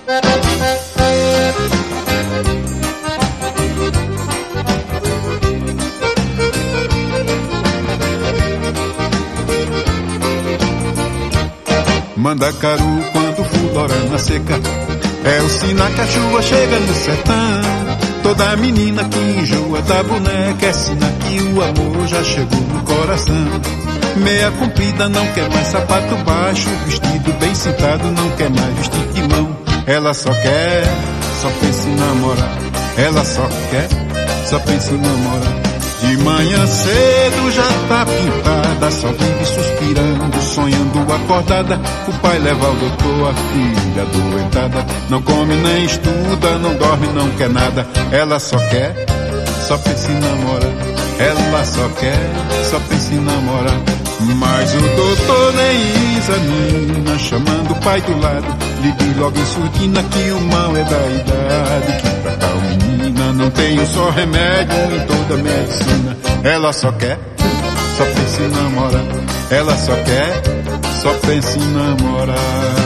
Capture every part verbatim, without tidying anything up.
Mandacaru quando fulora na seca é o sinal que a chuva chega no sertão. Toda menina que enjoa da boneca é sinal que o amor já chegou no coração. Meia comprida não quer mais sapato baixo, vestido bem sentado não quer mais vestir de mão. Ela só quer, só pensa em namorar. Ela só quer, só pensa em namorar. De manhã cedo já tá pintada, só vive suspirando, sonhando acordada. O pai leva ao doutor, a filha doentada. Não come nem estuda, não dorme, não quer nada. Ela só quer, só pensa em namorar. Ela só quer, só pensa em namorar. Mas o doutor nem examina, chamando o pai do lado. Lhe diz logo em surdina que o mal é da idade, que pra tal menina não tem um só remédio em toda a medicina. Ela só quer, só pensa em namorar. Ela só quer, só pensa em namorar.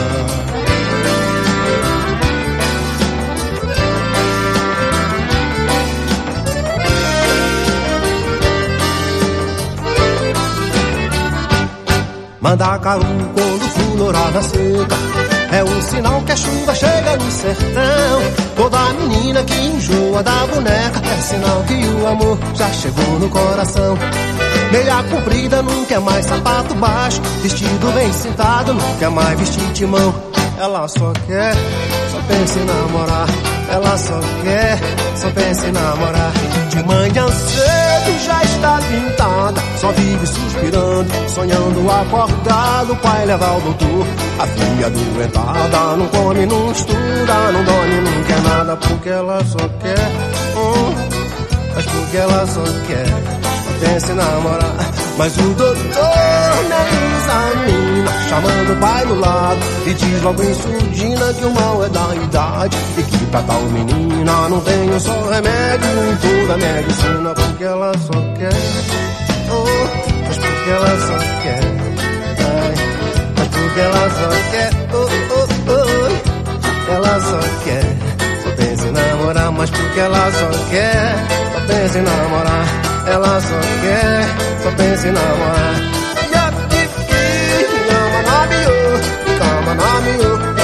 Mandacaru quando florar na seca é um sinal que a chuva chega no sertão. Toda menina que enjoa da boneca é sinal que o amor já chegou no coração. Meia comprida não quer mais sapato baixo, vestido bem sentado não quer mais vestir timão. Ela só quer, só pensa em namorar. Ela só quer, só pensa em namorar. De manhã cedo já está pintada, só vive suspirando, sonhando acordado. O pai leva ao doutor, a filha doentada. Não come, não estuda, não dorme, não quer nada. Porque ela só quer, hum, mas porque ela só quer, só pensa em namorar. Mas o doutor nem examina, chamando o pai do lado, e diz logo em surdina que o mal é da idade, e que pra tal menina não tem um só remédio em toda a medicina. Porque ela só quer, oh, mas porque ela só quer, ai, mas porque ela só quer, oh, oh, oh, ela só quer, só pensa em namorar. Mas porque ela só quer, só pensa em namorar. Ela só quer, só pensa em namorar. Come on,